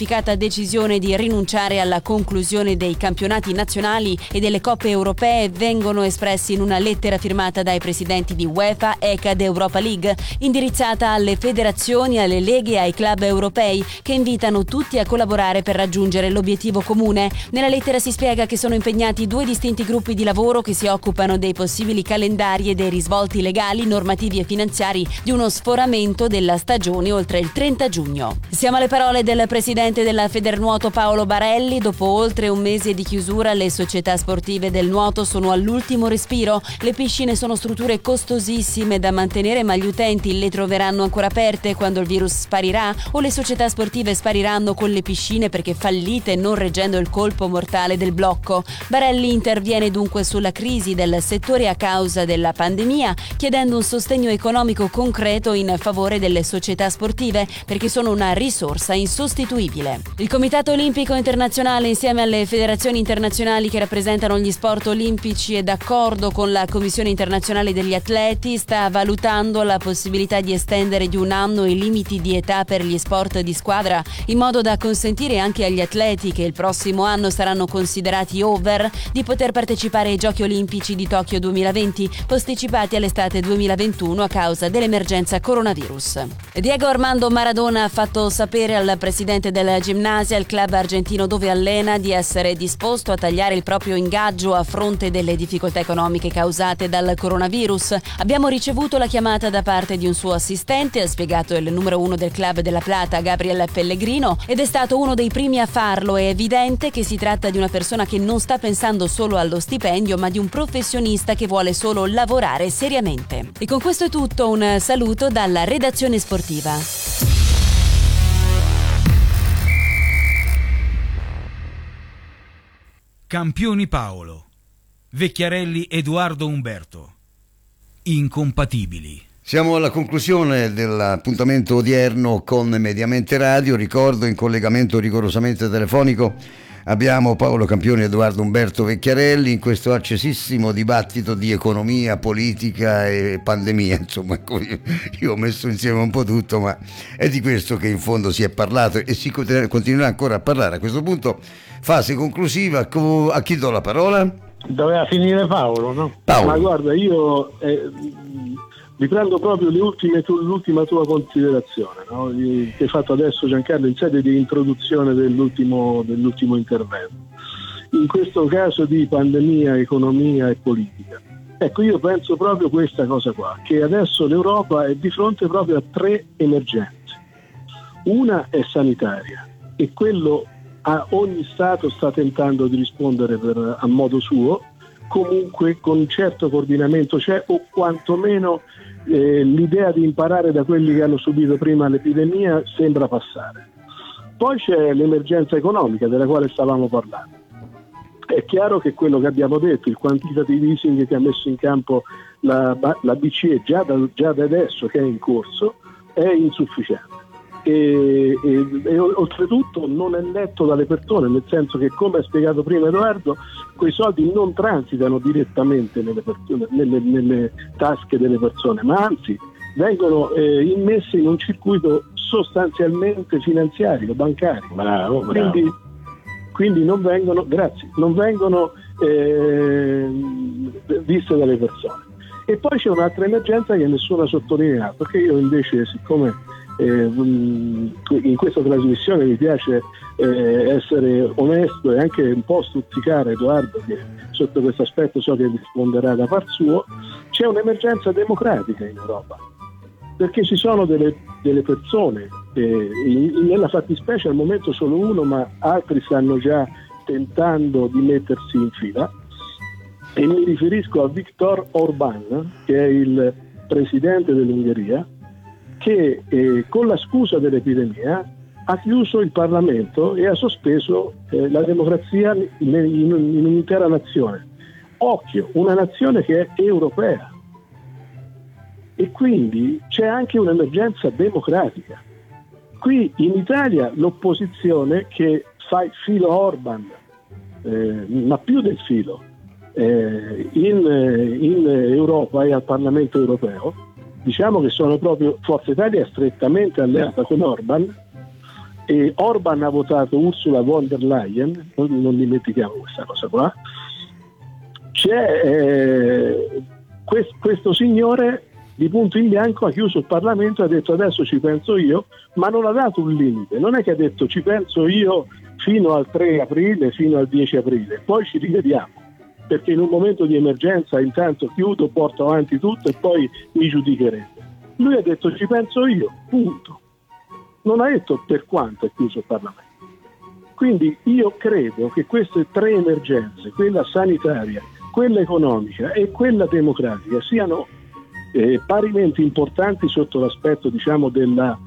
un'unificata decisione di rinunciare alla conclusione dei campionati nazionali e delle coppe europee vengono espressi in una lettera firmata dai presidenti di UEFA, E C A ed Europa League, indirizzata alle federazioni, alle leghe e ai club europei, che invitano tutti a collaborare per raggiungere l'obiettivo comune. Nella lettera si spiega che sono impegnati due distinti gruppi di lavoro che si occupano dei possibili calendari e dei risvolti legali, normativi e finanziari di uno sforamento della stagione oltre il trenta giugno. Siamo alle parole del presidente della Federnuoto Paolo Barelli. Dopo oltre un mese di chiusura, le società sportive del nuoto sono all'ultimo respiro. Le piscine sono strutture costosissime da mantenere, ma gli utenti le troveranno ancora aperte quando il virus sparirà, o le società sportive spariranno con le piscine perché fallite, non reggendo il colpo mortale del blocco. Barelli interviene dunque sulla crisi del settore a causa della pandemia, chiedendo un sostegno economico concreto in favore delle società sportive, perché sono una risorsa insostituibile. Il Comitato Olimpico Internazionale, insieme alle federazioni internazionali che rappresentano gli sport olimpici e d'accordo con la Commissione internazionale degli atleti, sta valutando la possibilità di estendere di un anno i limiti di età per gli sport di squadra, in modo da consentire anche agli atleti che il prossimo anno saranno considerati over di poter partecipare ai Giochi Olimpici di Tokyo duemilaventi, posticipati all'estate duemilaventuno a causa dell'emergenza coronavirus. Diego Armando Maradona ha fatto sapere al presidente della Gimnasia, il club argentino dove allena, di essere disposto a tagliare il proprio ingaggio a fronte delle difficoltà economiche causate dal coronavirus. Abbiamo ricevuto la chiamata da parte di un suo assistente, ha spiegato il numero uno del Club della Plata, Gabriel Pellegrino, ed è stato uno dei primi a farlo. È evidente che si tratta di una persona che non sta pensando solo allo stipendio, ma di un professionista che vuole solo lavorare seriamente. E con questo è tutto, un saluto dalla redazione sportiva. Campioni Paolo, Vecchiarelli Edoardo Umberto. Incompatibili. Siamo alla conclusione dell'appuntamento odierno con Mediamente Radio. Ricordo, in collegamento rigorosamente telefonico abbiamo Paolo Campioni e Edoardo Umberto Vecchiarelli in questo accesissimo dibattito di economia, politica e pandemia. Insomma, io ho messo insieme un po' tutto, ma è di questo che in fondo si è parlato e si continuerà ancora a parlare. A questo punto, fase conclusiva, a chi do la parola? Doveva finire Paolo, no? Paolo. Ma guarda, io eh, riprendo proprio le ultime tu, l'ultima tua considerazione, no? Che hai fatto adesso, Giancarlo, in sede di introduzione dell'ultimo, dell'ultimo intervento. In questo caso di pandemia, economia e politica. Ecco, io penso proprio questa cosa qua, che adesso l'Europa è di fronte proprio a tre emergenze. Una è sanitaria e quello a ogni Stato sta tentando di rispondere per, a modo suo, comunque con un certo coordinamento c'è, o quantomeno eh, l'idea di imparare da quelli che hanno subito prima l'epidemia sembra passare. Poi c'è l'emergenza economica della quale stavamo parlando. È chiaro che quello che abbiamo detto, il quantitative easing che ha messo in campo la, la B C E già da, già da adesso, che è in corso, è insufficiente. E, e, e oltretutto non è letto dalle persone, nel senso che, come ha spiegato prima Edoardo, quei soldi non transitano direttamente nelle, persone, nelle, nelle tasche delle persone, ma anzi vengono eh, immessi in un circuito sostanzialmente finanziario, bancario. Bravo, bravo. Quindi, quindi non vengono, grazie, non vengono eh, viste dalle persone. E poi c'è un'altra emergenza che nessuno ha sottolineato, che io invece, siccome Eh, in questa trasmissione mi piace eh, essere onesto e anche un po' stuzzicare Edoardo, che sotto questo aspetto so che risponderà da par suo, c'è un'emergenza democratica in Europa, perché ci sono delle, delle persone, eh, in, nella fattispecie al momento solo uno, ma altri stanno già tentando di mettersi in fila, e mi riferisco a Viktor Orbán, che è il presidente dell'Ungheria, che eh, con la scusa dell'epidemia ha chiuso il Parlamento e ha sospeso eh, la democrazia in, in, in un'intera nazione. Occhio, una nazione che è europea. E quindi c'è anche un'emergenza democratica. Qui in Italia l'opposizione, che fa il filo Orban, eh, ma più del filo, eh, in, in Europa e al Parlamento europeo, diciamo che sono proprio, Forza Italia è strettamente alleata con Orban, e Orban ha votato Ursula von der Leyen, non, non dimentichiamo questa cosa qua. C'è eh, quest, questo signore di punto in bianco ha chiuso il Parlamento e ha detto adesso ci penso io, ma non ha dato un limite, non è che ha detto ci penso io fino al tre aprile, fino al dieci aprile, poi ci rivediamo, perché in un momento di emergenza intanto chiudo, porto avanti tutto e poi mi giudicherete. Lui ha detto ci penso io, punto. Non ha detto per quanto è chiuso il Parlamento. Quindi io credo che queste tre emergenze, quella sanitaria, quella economica e quella democratica, siano eh, parimenti importanti sotto l'aspetto, diciamo, della,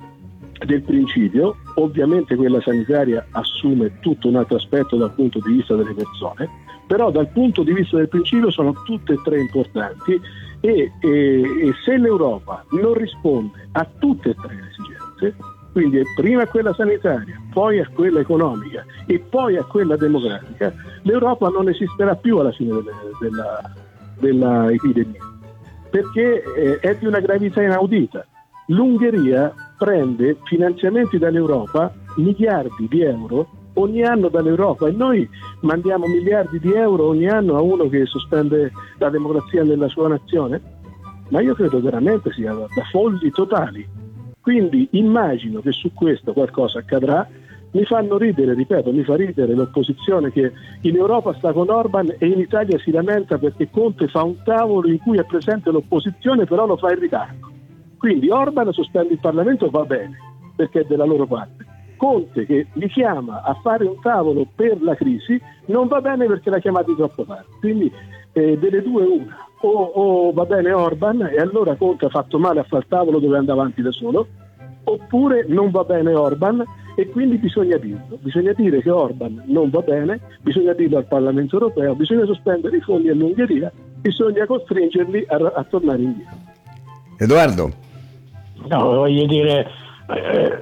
del principio. Ovviamente quella sanitaria assume tutto un altro aspetto dal punto di vista delle persone, però dal punto di vista del principio sono tutte e tre importanti e, e, e se l'Europa non risponde a tutte e tre le esigenze, quindi prima a quella sanitaria, poi a quella economica e poi a quella democratica, l'Europa non esisterà più alla fine delle, della, della epidemia, perché eh, è di una gravità inaudita. L'Ungheria prende finanziamenti dall'Europa, miliardi di euro ogni anno dall'Europa, e noi mandiamo miliardi di euro ogni anno a uno che sospende la democrazia nella sua nazione? Ma io credo veramente sia da, da folli totali. Quindi immagino che su questo qualcosa accadrà. Mi fanno ridere, ripeto, mi fa ridere l'opposizione che in Europa sta con Orban e in Italia si lamenta perché Conte fa un tavolo in cui è presente l'opposizione, però lo fa in ritardo. Quindi Orban sospende il Parlamento, va bene, perché è della loro parte. Conte che li chiama a fare un tavolo per la crisi non va bene perché l'ha chiamati troppo tardi. Quindi eh, delle due una, o, o va bene Orban e allora Conte ha fatto male a fare il tavolo dove andava avanti da solo, oppure non va bene Orban e quindi bisogna dirlo, bisogna dire che Orban non va bene, bisogna dirlo al Parlamento europeo, bisogna sospendere i fondi all'Ungheria, bisogna costringerli a, a tornare indietro. Edoardo? No, voglio dire, eh,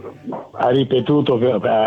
ha ripetuto,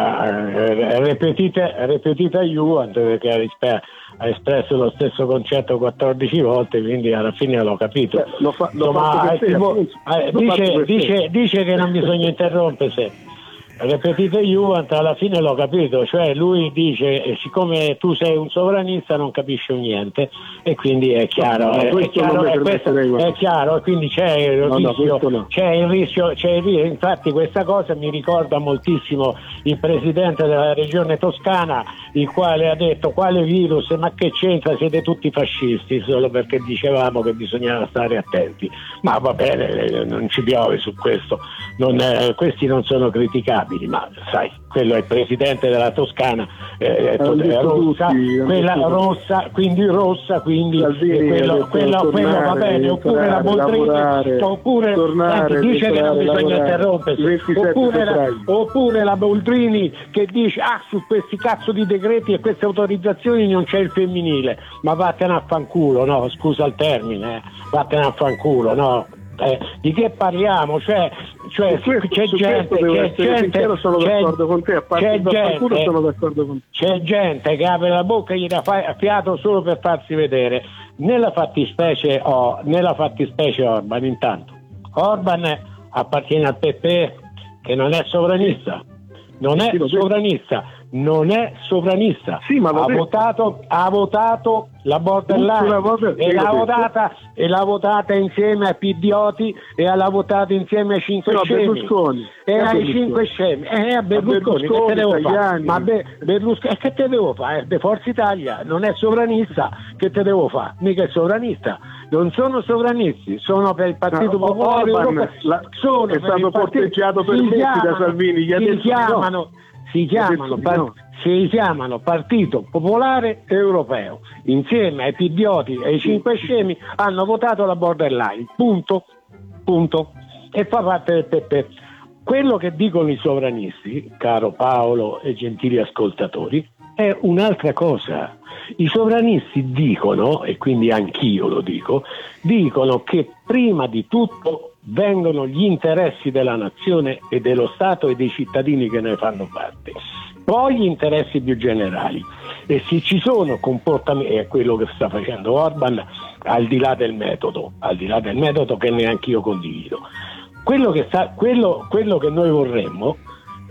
eh, ripetite, ripetite Juventus perché ha, rispe- ha espresso lo stesso concetto quattordici volte, quindi alla fine l'ho capito. Eh, lo fa, lo Insomma, te, tipo, appunto, eh, dice, dice, dice che non bisogna interrompere. Ripetite Juventus, alla fine l'ho capito, cioè lui dice eh, siccome tu sei un sovranista non capisci niente e quindi è chiaro, no, no, è, è, chiaro è, questo, è chiaro e quindi c'è il no, rischio, no, no. c'è il rischio, c'è il rischio, infatti questa cosa mi ricorda moltissimo il presidente della regione Toscana, il quale ha detto quale virus, ma che c'entra, siete tutti fascisti, solo perché dicevamo che bisognava stare attenti, ma va bene, non ci piove su questo, non è, questi non sono criticabili. Ma sai, quello è il presidente della Toscana, eh, è rossa, tutti, quella rossa, quindi rossa, quindi Salvini, quello, quello, tornare, quello va bene, oppure la Boldrini, oppure tornare, senti, dice che non bisogna lavorare, interrompersi, oppure la, oppure la Boldrini che dice ah su questi cazzo di decreti e queste autorizzazioni non c'è il femminile, ma vattene a fanculo, no, scusa il termine, eh, vattene a fanculo, no. Eh, di che parliamo? Cioè, cioè questo, c'è gente, c'è gente, sincero, sono c'è, d'accordo con te, a parte c'è, il gente, sono d'accordo con te. C'è gente che apre la bocca e gli dà fiato solo per farsi vedere. Nella fattispecie, oh, nella fattispecie Orban, intanto Orban appartiene al P P E che non è sovranista, non è sovranista, non è sovranista. Sì, ma ha detto. votato, ha votato la borderline e l'ha votata e l'ha votata insieme ai Pidioti e l'ha votata insieme ai cinque no, scemi Berlusconi. e a ai Berlusconi. cinque scemi e a Berlusconi, Berlusconi, che te devo fare? Tajani. Ma be, Berlusconi, che te devo fare? De Forza Italia non è sovranista, che te devo fare? Mica è sovranista, non sono sovranisti, sono per il Partito no, Popolare Orban, Europeo, la, sono è stato porteggiato per mesi da Salvini, gli ha si detto chiamano no. si chiamano, Di par- no. si chiamano Partito Popolare Europeo, insieme ai Pidioti e ai cinque scemi hanno votato la borderline, punto, punto, e fa parte del P P. Quello che dicono i sovranisti, caro Paolo e gentili ascoltatori, è un'altra cosa. I sovranisti dicono, e quindi anch'io lo dico, dicono che prima di tutto vengono gli interessi della nazione e dello Stato e dei cittadini che ne fanno parte, poi gli interessi più generali, e se ci sono comportamenti, è quello che sta facendo Orban, al di là del metodo, al di là del metodo che neanche io condivido. Quello che, sta, quello, quello che noi vorremmo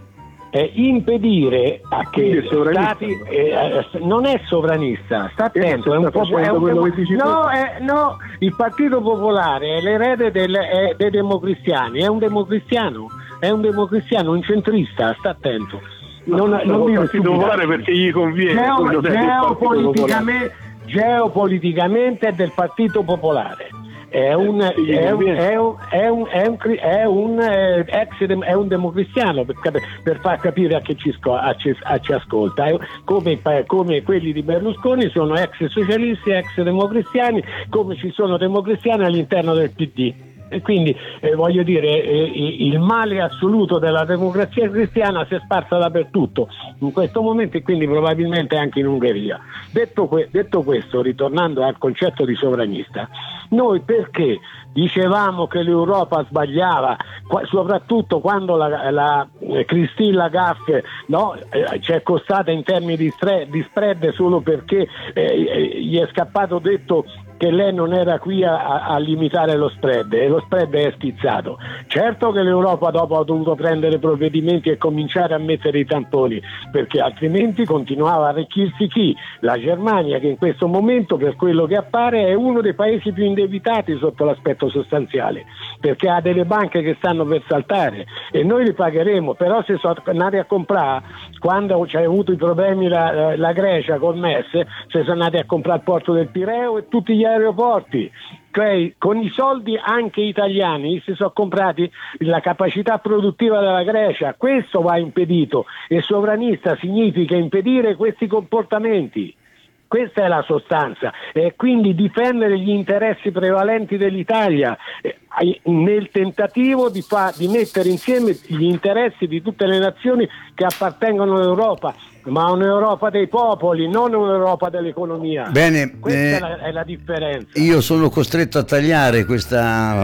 eh, impedire a Quindi che è sovranista. stati eh, eh, non è sovranista, sta attento, è un po' è un quello demo- che dici tu. no, è, no, il Partito Popolare è l'erede del, è, dei democristiani, è un democristiano, è un democristiano, un centrista, sta attento. Non, non, non il dire Partito Popolare stupidaggini. perché gli conviene. Geo- quello del Partito Popolare. geopoliticamente, geopoliticamente è del Partito Popolare. È un, Eh, sì, è un, conviene. è un, è un, è un, cri- è un, eh, ex dem- è un democristiano, per, cap- per far capire a chi ci, sco- a ci, a ci ascolta. Eh, come, i pa- come quelli di Berlusconi sono ex socialisti, ex democristiani, come ci sono democristiani all'interno del P D. E quindi eh, voglio dire, eh, il male assoluto della democrazia cristiana si è sparsa dappertutto in questo momento, e quindi probabilmente anche in Ungheria. Detto, que- detto questo, ritornando al concetto di sovranista, noi perché dicevamo che l'Europa sbagliava, qua- soprattutto quando la, la eh, Christine Lagarde, no, eh, ci è costata in termini di, stre- di spread solo perché eh, eh, gli è scappato detto che lei non era qui a, a limitare lo spread, e lo spread è schizzato. Certo che l'Europa dopo ha dovuto prendere provvedimenti e cominciare a mettere i tamponi, perché altrimenti continuava a arricchirsi chi? La Germania, che in questo momento, per quello che appare, è uno dei paesi più indebitati sotto l'aspetto sostanziale, perché ha delle banche che stanno per saltare e noi li pagheremo. Però se sono andati a comprare, quando c'è avuto i problemi la, la Grecia col M E S, se sono andati a comprare il porto del Pireo e tutti gli aeroporti, cioè con i soldi anche italiani si sono comprati la capacità produttiva della Grecia. Questo va impedito, e sovranista significa impedire questi comportamenti. Questa è la sostanza, e quindi difendere gli interessi prevalenti dell'Italia eh, nel tentativo di, fa- di mettere insieme gli interessi di tutte le nazioni che appartengono all'Europa, ma un'Europa dei popoli, non un'Europa dell'economia. Bene, questa eh, è, la, è la differenza. io sono costretto a tagliare questa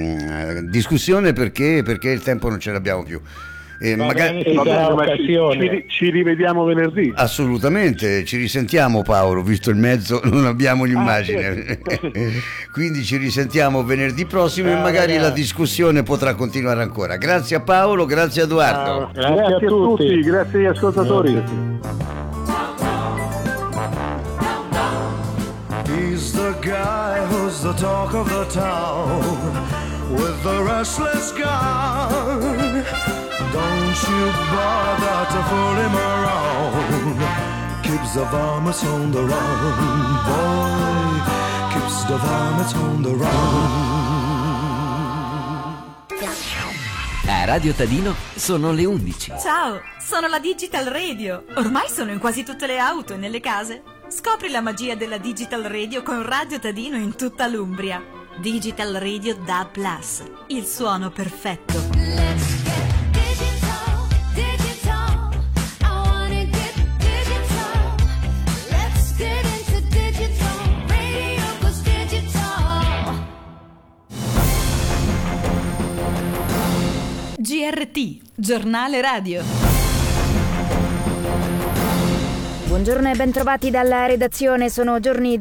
mm, discussione perché, perché il tempo non ce l'abbiamo più. E Va magari... bene, ci sarà Ma ci, occasione. ci, ci rivediamo venerdì. Assolutamente, ci risentiamo Paolo, visto il mezzo non abbiamo l'immagine. Quindi ci risentiamo venerdì prossimo Ciao, e magari ragazzi. la discussione potrà continuare ancora. Grazie a Paolo, grazie a Edoardo. Grazie, Grazie a tutti. grazie agli ascoltatori. He's the guy who's the talk of the town with the restless gun. Don't you bother to fool him around. Keeps the varmints on the run, boy. Keeps the varmints on the run. A Radio Tadino sono le undici. Ciao, sono la Digital Radio. Ormai sono in quasi tutte le auto e nelle case. Scopri la magia della Digital Radio con Radio Tadino in tutta l'Umbria. Digital Radio D A B plus, il suono perfetto. G R T, giornale radio. Buongiorno e bentrovati dalla redazione, sono giorni